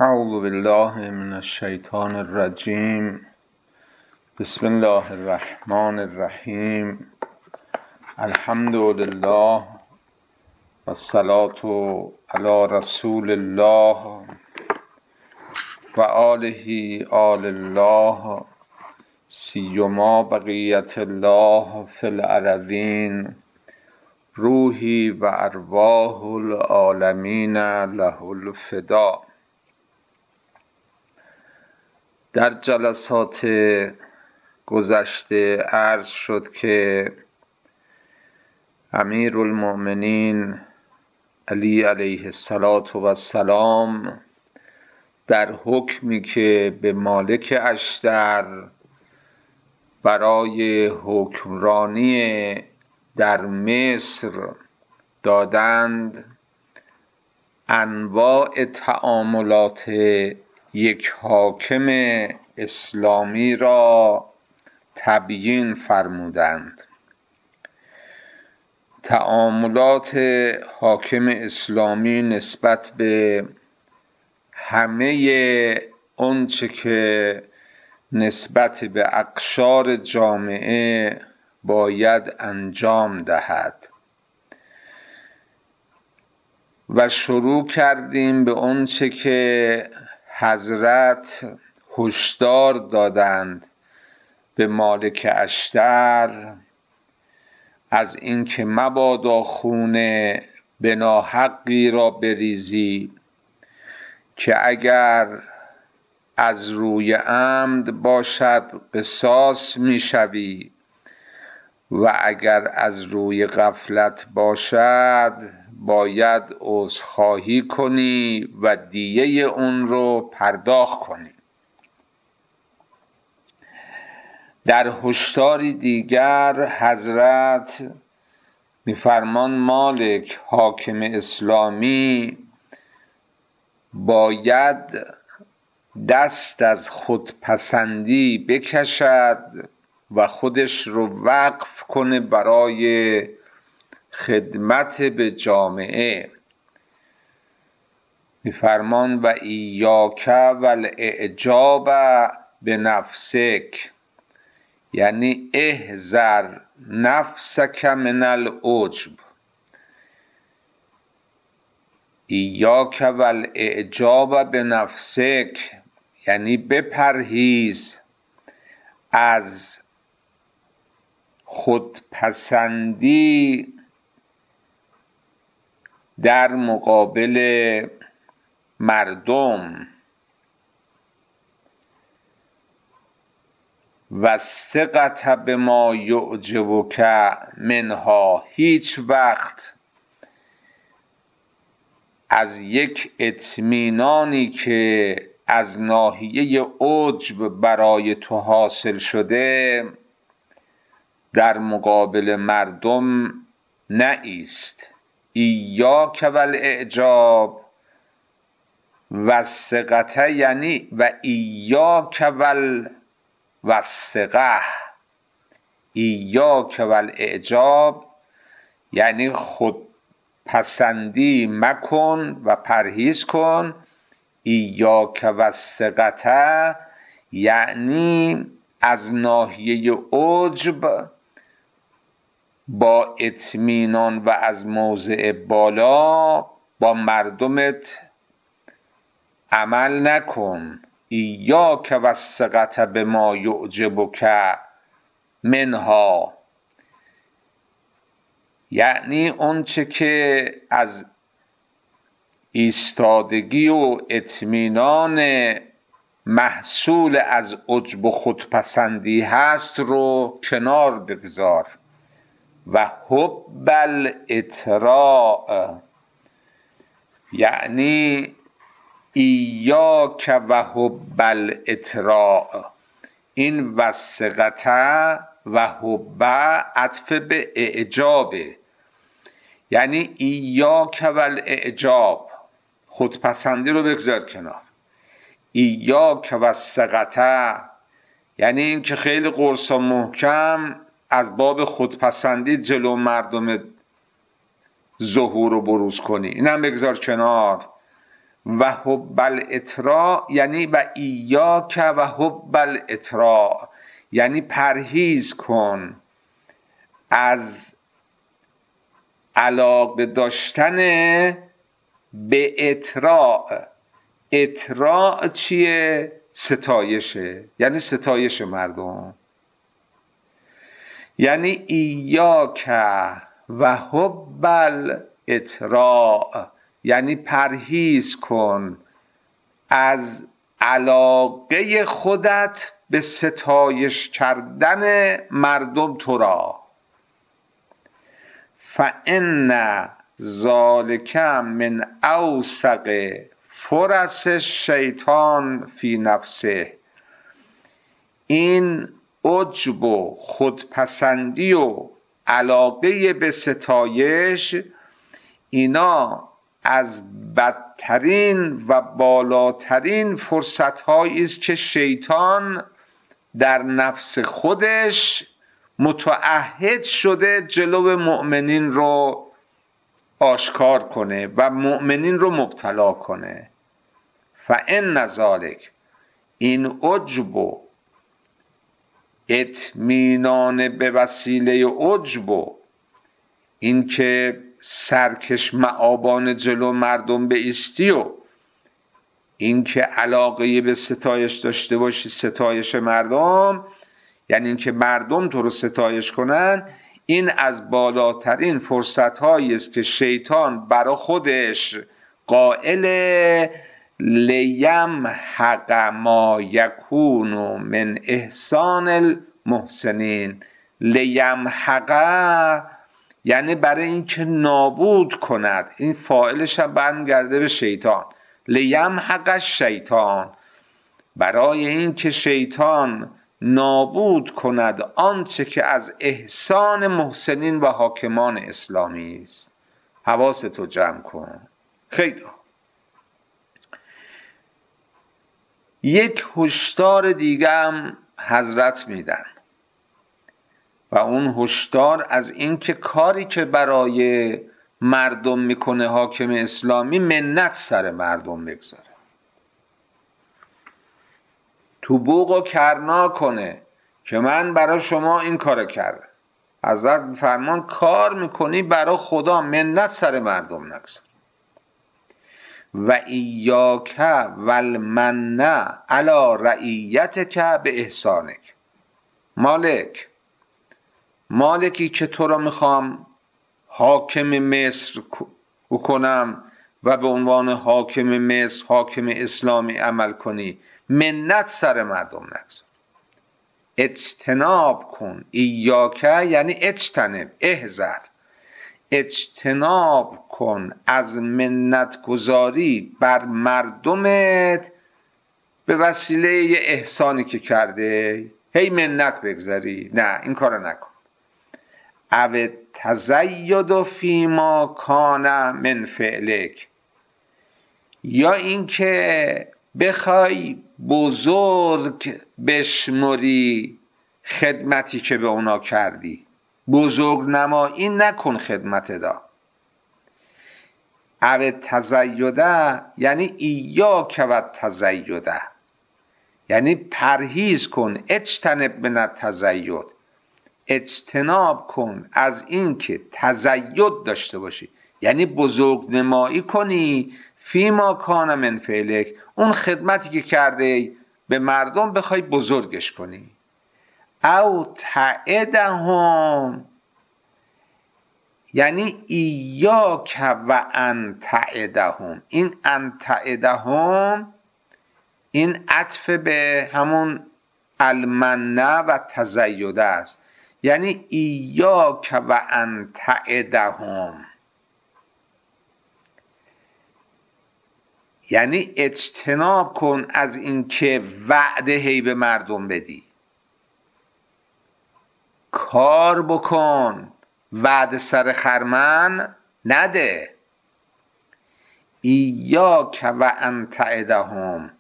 اعوذ بالله من الشیطان الرجیم. بسم الله الرحمن الرحیم. الحمد لله و الصلاة علی رسول الله و آله آل الله سیما بقیت الله فی الارضین روحی و ارواح العالمین له الفدا. در جلسات گذشته عرض شد که امیرالمؤمنین علی علیه السلام در حکمی که به مالک اشتر برای حکمرانی در مصر دادند، انواع تعاملات یک حاکم اسلامی را تبیین فرمودند. تعاملات حاکم اسلامی نسبت به همه آنچه که نسبت به اقشار جامعه باید انجام دهد و شروع کردیم به آنچه که حضرت هشدار دادند به مالک اشتر از اینکه مبادا خون به ناحقی را بریزی، که اگر از روی عمد باشد قصاص میشوی و اگر از روی غفلت باشد باید عذرخواهی کنی و دیه اون رو پرداخت کنی. در هشداری دیگر حضرت می‌فرمان مالک حاکم اسلامی باید دست از خودپسندی بکشد و خودش رو وقف کنه برای خدمت به جامعه. می‌فرمان و ایاک والاعجاب به نفسک، یعنی احذر نفسک من العجب. ایاک والاعجاب به نفسک یعنی بپرهیز از خودپسندی در مقابل مردم و ثقت بما یعجبک منها. هیچ وقت از یک اطمینانی که از ناحیه عجب برای تو حاصل شده در مقابل مردم نایست. ایاک والاعجاب و ثقت یعنی و ایاک والثقه. ایاک والاعجاب یعنی خودپسندی مکن و پرهیز کن. ایاک والثقه یعنی از ناحیه عجب با اطمینان و از موضع بالا با مردمت عمل نکن. ایاک والثقة بما یعجبک منها یعنی اونچه که از ایستادگی و اطمینان محصول از عجب و خودپسندی هست رو کنار بگذار. و حب الاطراء یعنی ایاک و حب الاطراء. این وثقته و حب عطف به اعجابه، یعنی ایاک والاعجاب خودپسندی رو بگذار کنار. ایاک والثقة یعنی این که خیلی قرص و محکم از باب خودپسندی جلو مردم ظهور و بروز کنی، اینم بگذار کنار. و حب الاطراء یعنی و ایاک و حب الاطراء یعنی پرهیز کن از علاقه داشتن به اطراء. اطراء چیه؟ ستایشه، یعنی ستایش مردم. یعنی ایاک و حب الاطراء یعنی پرهیز کن از علاقه خودت به ستایش کردن مردم تو را. فإن ذلک من اوثق فرص الشیطان فی نفسه. این عجب و خودپسندی و علاقه به ستایش، اینا از بدترین و بالاترین فرصت‌هایی است که شیطان در نفس خودش متعهد شده جلو مؤمنین رو آشکار کنه و مؤمنین رو مبتلا کنه. فإن ذلک، این عجب و اطمینان به وسیله عجب و این که سرکش معابان جلو مردم بایستی و این که علاقه به ستایش داشته باشی، ستایش مردم یعنی این که مردم تو رو ستایش کنن، این از بالاترین فرصت هایی است که شیطان برا خودش قائل لیمحق ما یکون من احسان المحسنین. لیمحق یعنی برای این که نابود کند، این فاعلش هم برمیگرده به شیطان. لیمحق الشیطان، برای این که شیطان نابود کند آنچه که از احسان محسنین و حاکمان اسلامی است. حواستو جمع کن. خیلی یک هشدار دیگه هم حضرت میدن و اون هشدار از این که کاری که برای مردم میکنه حاکم اسلامی، منت سر مردم بگذاره، تو بوق و کرنا کنه که من برای شما این کار کردم. حضرت فرمان کار میکنی برای خدا، منت سر مردم نگذار. و ایاک والمن علی رعیتک به احسانک. مالکی که تو را میخوام حاکم مصر کنم و به عنوان حاکم مصر، حاکم اسلامی عمل کنی، منت سر مردم نگذار. اجتناب کن. ایاک یعنی اجتنب، احذر، اجتناب کن از منت گذاری بر مردمت به وسیله احسانی که کرده، هی منت بگذاری. نه، این کارو نکن. او تزید فیما کان من فعلک، یا اینکه بخوای بزرگ بشمری خدمتی که به اونا کردی، بزرگ نمایی نکن خدمت دا. او تزیده یعنی ایاک و تزیده یعنی پرهیز کن. اجتنب من التزید، اجتناب کن از این که تزید داشته باشی، یعنی بزرگ نمایی کنی فیما کان من فعلک، اون خدمتی که کرده به مردم بخوای بزرگش کنی. او تعدهم یعنی ایاک و ان تعدهم. این ان تعدهم این عطف به همون المنه و تزیده است، یعنی ایاک و ان تعدهم یعنی اجتناب کن از این که وعده هی به مردم بدی. کار بکن، وعده سر خرمن نده. ایاک و ان تعدهم،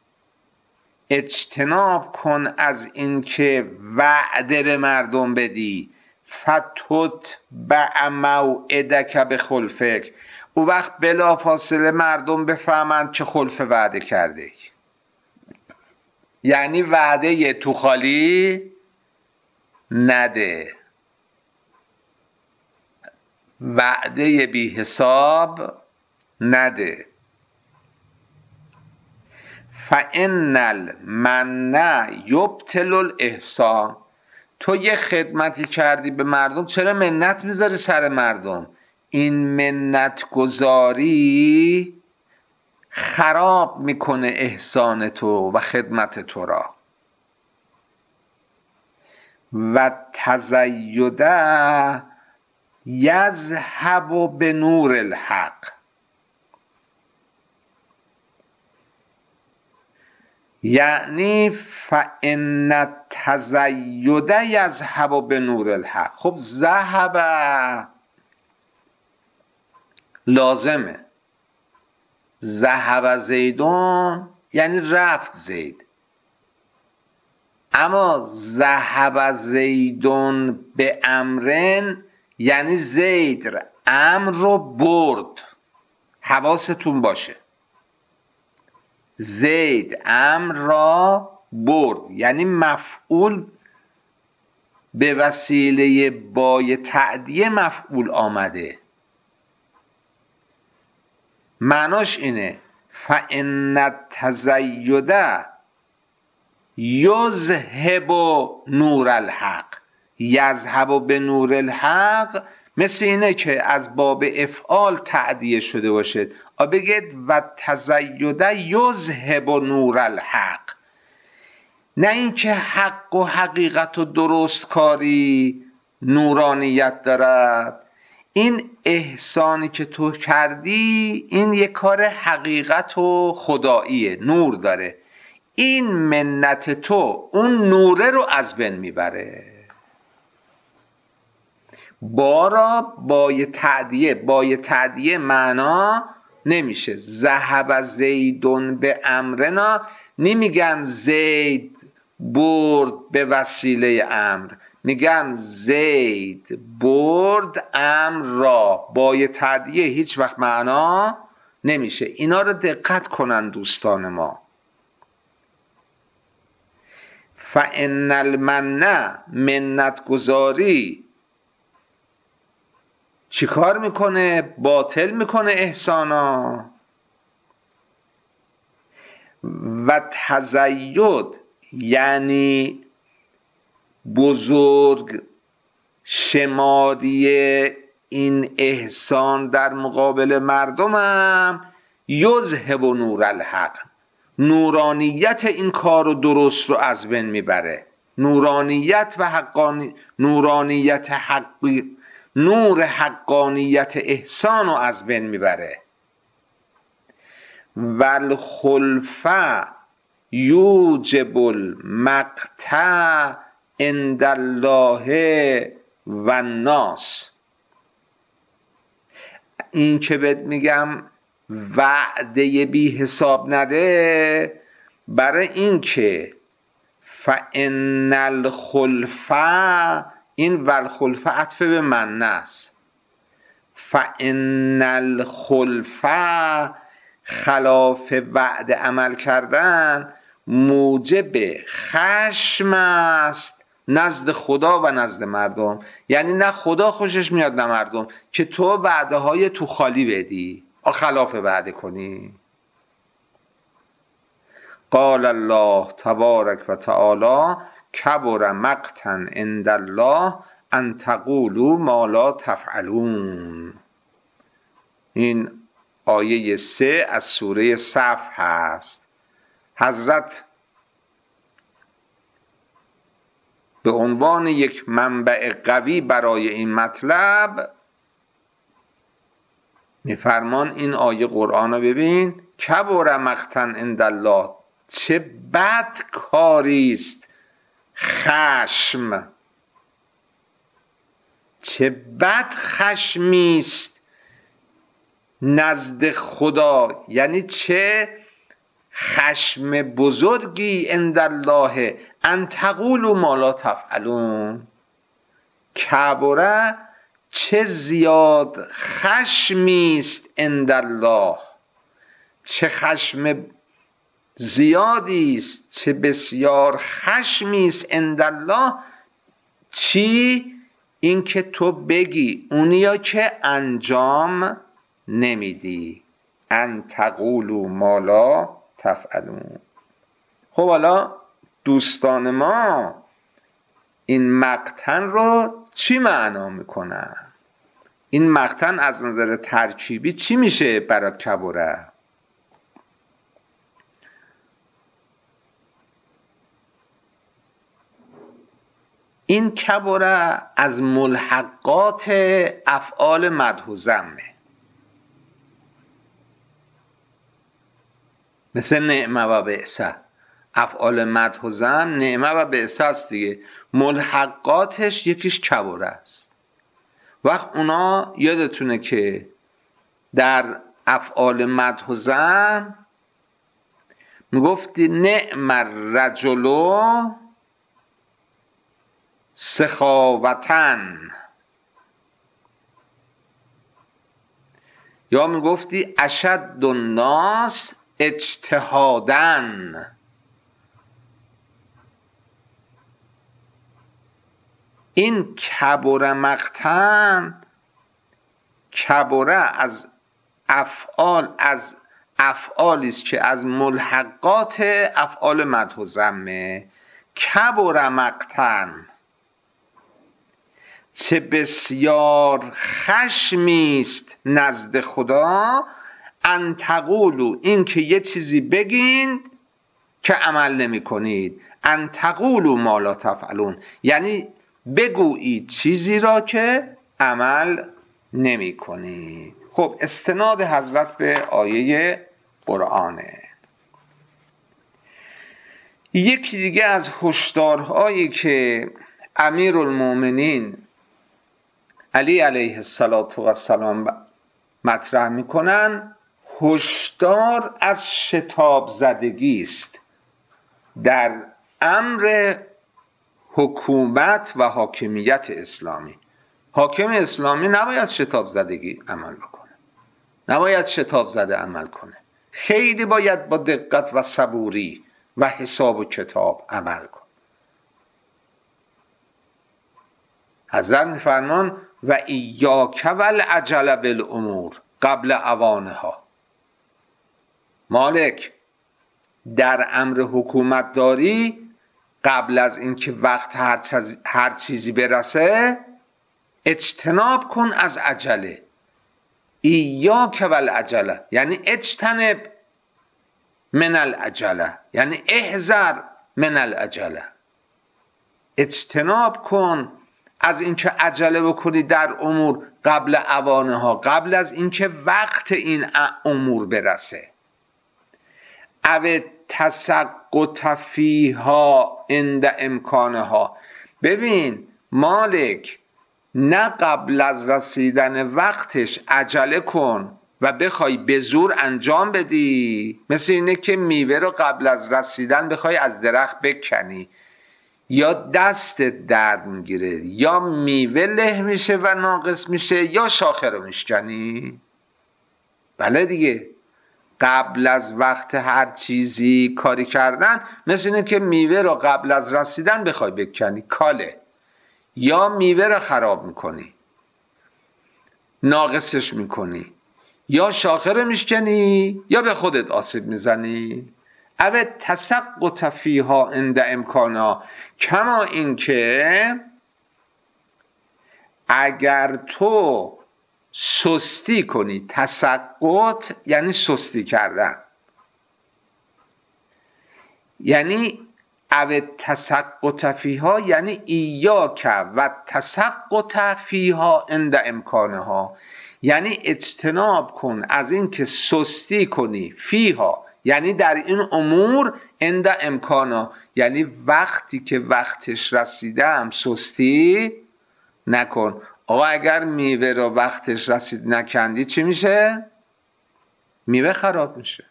اجتناب کن از این که وعده به مردم بدی. فتتبع موعدک بخلفک، او وقت بلافاصله مردم بفهمند که خلف وعده کرده، یعنی وعده تو خالی نده، وعده بی حساب نده. فإن المن یبطل الاحسان. تو یه خدمتی کردی به مردم، چرا منت میذاری سر مردم؟ این منت گذاری خراب میکنه احسان تو و خدمت تو را. و تزیده یذهب به نور الحق. یعنی فإن التزید یذهب به نور الحق. خب ذهب لازمه، ذهب زیدون یعنی رفت زید، اما ذهب زیدون به امرن یعنی زید امر رو برد. حواستون باشه، زید امر را برد، یعنی مفعول به وسیله بای تعدیه مفعول آمده. معناش اینه فإن التزید یذهب نور الحق. یذهب به نور الحق مثل اینه که از باب افعال تعدیه شده باشد، بگید و تزید یذهب نور الحق، نه اینکه حق و حقیقت و درست کاری نورانیت دارد. این احسانی که تو کردی این یک کار حقیقت و خداییه، نور داره. این منت تو اون نوره رو از بین میبره. بارا بای تعدیه معنا نمیشه. ذهب زیدون به امرنا نمیگن زید برد به وسیله امر، میگن زید برد امر را. بای تعدیه هیچ وقت معنا نمیشه. اینا رو دقت کنن دوستان ما. فإن المن منت گذاری چی کار میکنه؟ باطل میکنه احسانا. و تزید یعنی بزرگ شماری این احسان در مقابل مردمم یذهب نور الحق، نورانیت این کار رو درست رو از بین میبره. نورانیت و نورانیت حقی، نور حقانیت احسان رو از بین میبره. والخلفه یوجب المقتع عند الله و الناس. این که بهت میگم وعده بی حساب نده، برای این که فإن الخلفه، این والخلفه عطف به من است. فإن الخلفه خلاف وعده عمل کردن موجب خشم است نزد خدا و نزد مردم. یعنی نه خدا خوشش میاد نه مردم که تو وعده های تو خالی بدی، خلاف وعده کنی. قال الله تبارک و تعالی کبر مقتا عند الله ان تقولوا ما لا تفعلون. این آیه 3 از سوره صف هست. حضرت به عنوان یک منبع قوی برای این مطلب میفرمان این آیه قرآن رو ببین، کبر مقتا عند الله، چه بد کاریست خشم، چه بد خشمیست نزد خدا، یعنی چه خشم بزرگی عند الله ان تقولوا ما لا تفعلون. کبره چه زیاد خشمی است عند الله، چه خشم زیادی است، چه بسیار خشمی است عند الله. چی؟ این که تو بگی اونیا که انجام نمیدی، ان تقولوا ما لا تفعلون. خب حالا دوستان ما این مقتن رو چی معنا میکنن؟ این مقتن از نظر ترکیبی چی میشه برای کبره؟ این کبره از ملحقات افعال مدح و ذمه، مثل نعمه و بئسه. افعال مدح و ذم نعمه و بئسه است دیگه، ملحقاتش یکیش کبره است. وقت اونا یادتونه که در افعال مدح و ذم میگفتی نعم الرجل سخاوتن، یا میگفتی اشد الناس اجتهادن. این کبره مقتن، کبره از افعالی است که از ملحقات افعال مدح و ذمه. کبره مقتن، چه بسیار خشمی است نزد خدا، ان تقولوا، این که یه چیزی بگین که عمل نمی کنید. ان تقولوا ما لا تفعلون، یعنی بگویید چیزی را که عمل نمی کنید. خب استناد حضرت به آیه قرآنه. یکی دیگه از هشدارهایی که امیرالمومنین علی علیه السلام مطرح میکنن، هشدار از شتاب زدگی است در امر حکومت و حاکمیت اسلامی. حاکم اسلامی نباید شتاب زدگی عمل بکنه، نباید شتاب زده عمل کنه، خیلی باید با دقت و صبوری و حساب و کتاب عمل کنه. حضرت میفرمان و ایاک والعجل بالامور قبل اوانها. مالک، در امر حکومت داری قبل از اینکه وقت هر چیزی برسه اجتناب کن از عجله. ایاک والعجله یعنی اجتنب من العجله، یعنی احذر من العجله. اجتناب کن از اینکه عجله بکنی در امور قبل اوانها، قبل از اینکه وقت این امور برسه. او تسقط فیها عند امکانها. ببین مالک، نه قبل از رسیدن وقتش عجله کن و بخوای به زور انجام بدی. مثل اینه که میوه رو قبل از رسیدن بخوای از درخت بکنی، یا دست درد میگیره، یا میوه له میشه و ناقص میشه، یا شاخه رو میشکنی. بله دیگه، قبل از وقت هر چیزی کاری کردن مثل اینه که میوه رو قبل از رسیدن بخوای بکنی، کاله. یا میوه رو خراب میکنی، ناقصش میکنی، یا شاخه رو میشکنی، یا به خودت آسیب میزنی. او تسقط فیها عند امکانها، کما این که اگر تو سستی کنی. تسقط یعنی سستی کردن، یعنی او تسقط فیها یعنی ایاک و تسقط فیها عند امکانها، یعنی اجتناب کن از این که سستی کنی فیها، یعنی در این امور، عند امکانها یعنی وقتی که وقتش رسیده هم سستی نکن. آقا اگر میوه رو وقتش رسید نکندی چی میشه؟ میوه خراب میشه،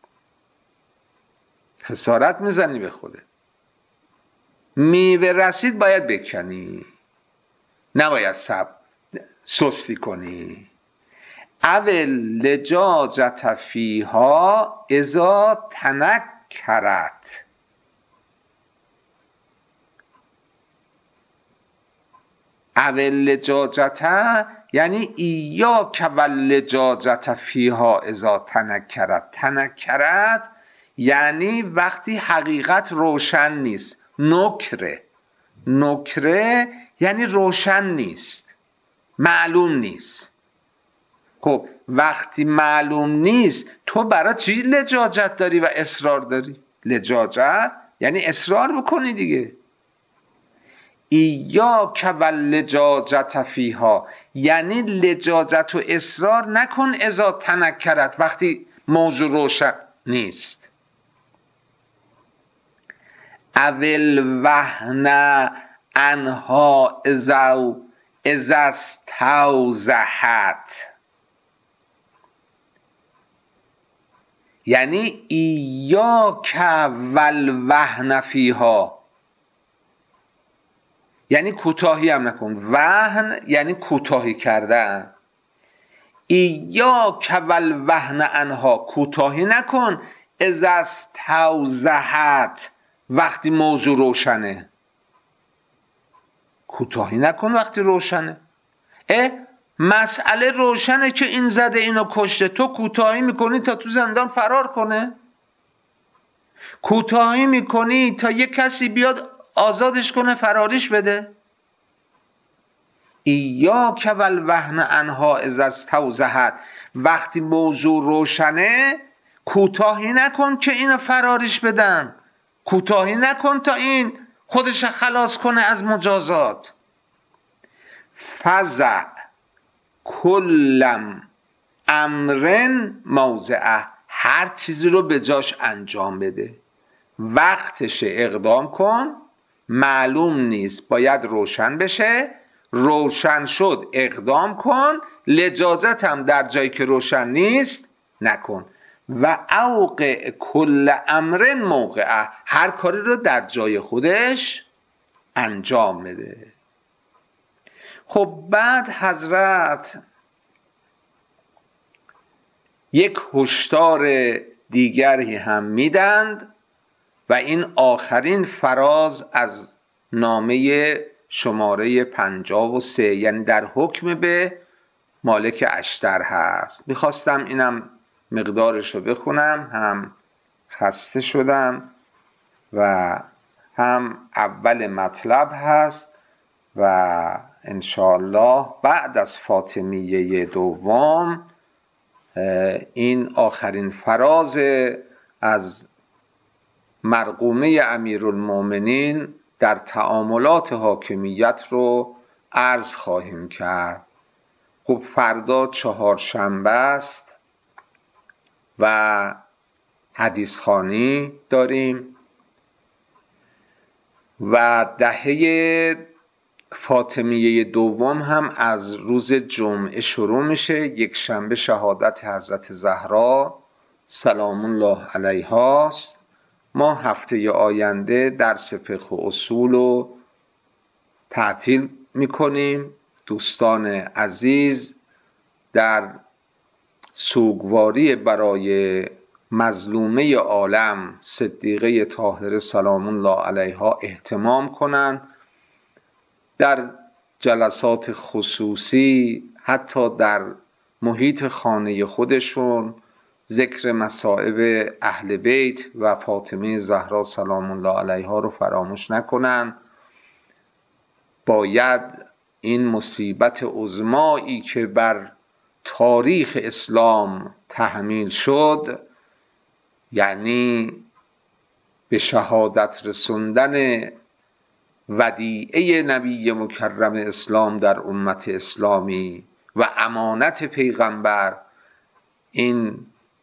خسارت میزنی به خودت. میوه رسید باید بکنی، نباید صبر. سستی کنی. اول لجاجت فیها اذا تنکرت. اول لجاجت یعنی ایاک واللجاجت فیها اذا تنکرت. تنکرت یعنی وقتی حقیقت روشن نیست. نکره یعنی روشن نیست، معلوم نیست. خب وقتی معلوم نیست تو برای چی لجاجت داری و اصرار داری؟ لجاجت یعنی اصرار بکنی دیگه. ایاک واللجاجت فیها یعنی لجاجت و اصرار نکن اذا تنکرت، وقتی موضوع روشن نیست. اول وهن عنها اذا استوضحت یعنی ایاک والوهن فیها یعنی کوتاهی هم نکن. وهن یعنی کوتاهی کردن. ایاک والوهن عنها کوتاهی نکن اذا استوضحت وقتی موضوع روشنه. کوتاهی نکن وقتی روشنه. مسئله روشنه که این زده اینو کشته، تو کوتاهی میکنی تا تو زندان فرار کنه؟ کوتاهی میکنی تا یک کسی بیاد آزادش کنه، فراریش بده؟ ایاک والوهن عنها اذا استوضحت وقتی موضوع روشنه کوتاهی نکن که اینو فراریش بدن. کوتاهی نکن تا این خودش خلاص کنه از مجازات. فزع کلم امرن موضعه هر چیزی رو به جاش انجام بده. وقتش اقدام کن. معلوم نیست باید روشن بشه. روشن شد اقدام کن. لجاجت هم در جایی که روشن نیست نکن. و اوقع کل امر موقعه هر کاری رو در جای خودش انجام بده. خب بعد حضرت یک هشدار دیگری هم میدند و این آخرین فراز از نامه شماره 53 یعنی در حکم به مالک اشتر هست. میخواستم اینم مقدارش رو بخونم، هم خسته شدم و هم اول مطلب هست و انشاءالله بعد از فاطمیه دوم این آخرین فراز از مرقومه امیرالمومنین در تعاملات حاکمیت رو عرض خواهیم کرد. خب فردا چهارشنبه است و حدیث خوانی داریم و دهه فاطمیه دوم هم از روز جمعه شروع میشه. یک شنبه شهادت حضرت زهرا سلام الله علیها است. ما هفته آینده درس فقه و اصول رو تعطیل میکنیم. دوستان عزیز در سوگواری برای مظلومه عالم صدیقه طاهره سلام الله علیها اهتمام کنند. در جلسات خصوصی حتی در محیط خانه خودشون ذکر مصائب اهل بیت و فاطمه زهرا سلام الله علیها رو فراموش نکنن. باید این مصیبت عظمایی که بر تاریخ اسلام تحمیل شد، یعنی به شهادت رسوندن ودیعه نبی مکرم اسلام در امت اسلامی و امانت پیغمبر، این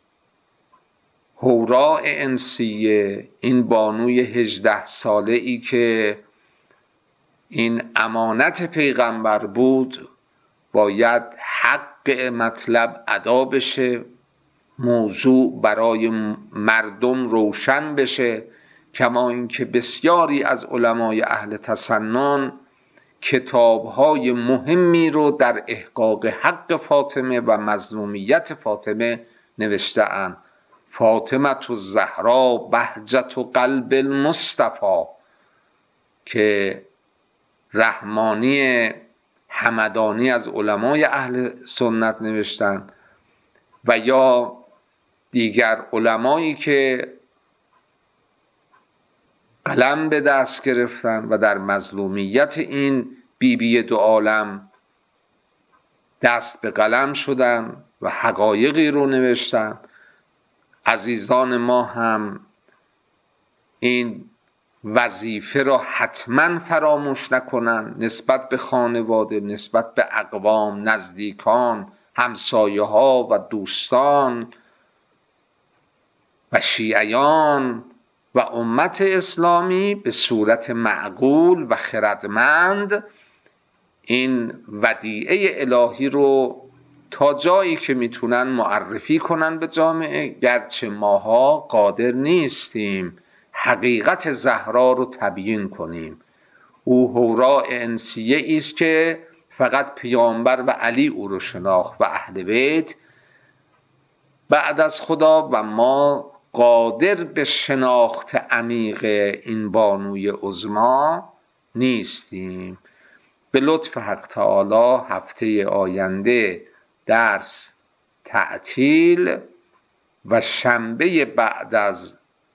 حوراء انسیه، این بانوی 18 ساله ای که این امانت پیغمبر بود، باید حق مطلب ادا بشه، موضوع برای مردم روشن بشه. کما اینکه بسیاری از علمای اهل تسنن کتاب‌های مهمی رو در احقاق حق فاطمه و مظلومیت فاطمه نوشته‌اند. فاطمه الزهرا بهجت قلب المصطفی که رحمانی همدانی از علمای اهل سنت نوشتن و یا دیگر علمایی که قلم به دست گرفتن و در مظلومیت این بیبی دو عالم دست به قلم شدن و حقایقی رو نوشتن. عزیزان ما هم این وظیفه را حتما فراموش نکنن، نسبت به خانواده، نسبت به اقوام، نزدیکان، همسایه ها و دوستان و شیعیان و امت اسلامی به صورت معقول و خردمند این ودیعه الهی رو تا جایی که میتونن معرفی کنن به جامعه، گرچه ماها قادر نیستیم حقیقت زهرا رو تبیین کنیم. او حوراء انسیه است که فقط پیامبر و علی او رو شناخت و اهل بیت بعد از خدا، و ما قادر به شناخت عمیق این بانوی عظمی نیستیم. به لطف حق تعالی هفته آینده درس تعطیل و شنبه بعد از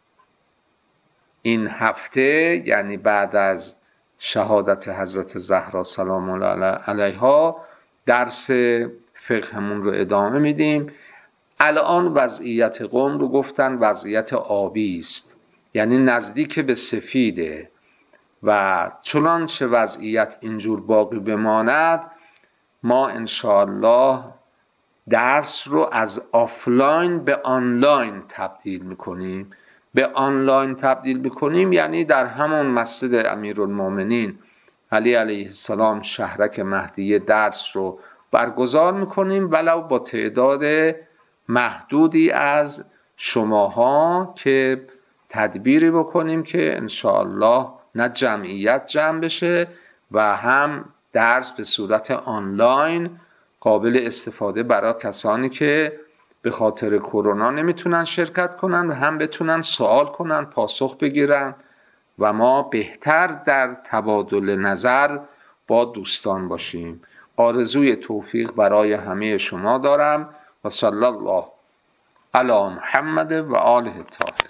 این هفته، یعنی بعد از شهادت حضرت زهرا سلام الله علیها، درس فقهمون رو ادامه میدیم. الان وضعیت قم رو گفتن وضعیت آبی است، یعنی نزدیک به سفیده و چنانچه وضعیت اینجور باقی بماند ما انشاءالله درس رو از آفلاین به آنلاین تبدیل میکنیم. به آنلاین تبدیل میکنیم یعنی در همون مسجد امیرالمومنین علی علیه السلام شهرک مهدیه درس رو برگزار میکنیم، ولو با تعداد محدودی از شماها که تدبیری بکنیم که انشاءالله نه جمعیت جمع بشه و هم درس به صورت آنلاین قابل استفاده برای کسانی که به خاطر کرونا نمیتونن شرکت کنن و هم بتونن سوال کنن، پاسخ بگیرن و ما بهتر در تبادل نظر با دوستان باشیم. آرزوی توفیق برای همه شما دارم و صلی الله علی محمد و آله الطاهرین.